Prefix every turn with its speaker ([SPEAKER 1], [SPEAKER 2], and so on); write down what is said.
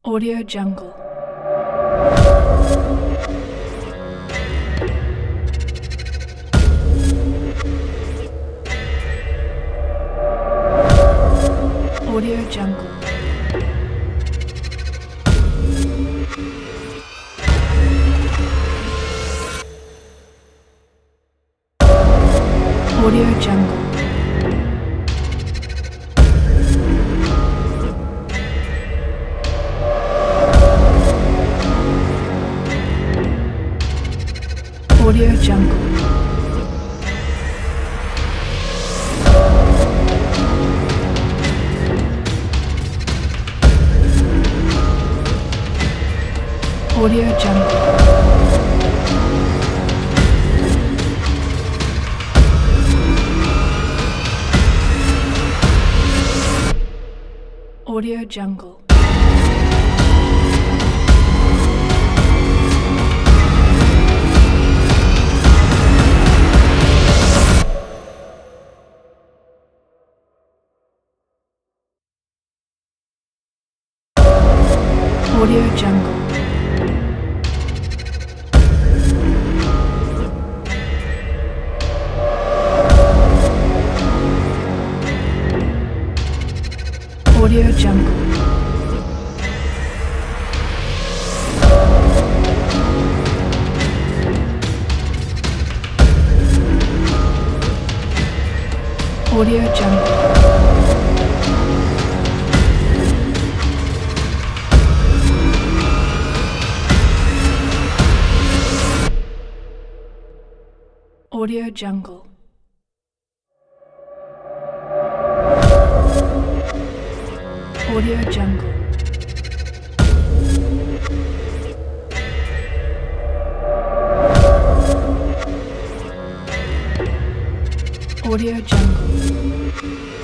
[SPEAKER 1] Audio Jungle. Audio Jungle. Audio Jungle. Audio Jungle. Audio Jungle. Audio Jungle. Audio Jungle. Audio Jungle. Audio Jungle. Audio Jungle. Audio Jungle. Audio Jungle.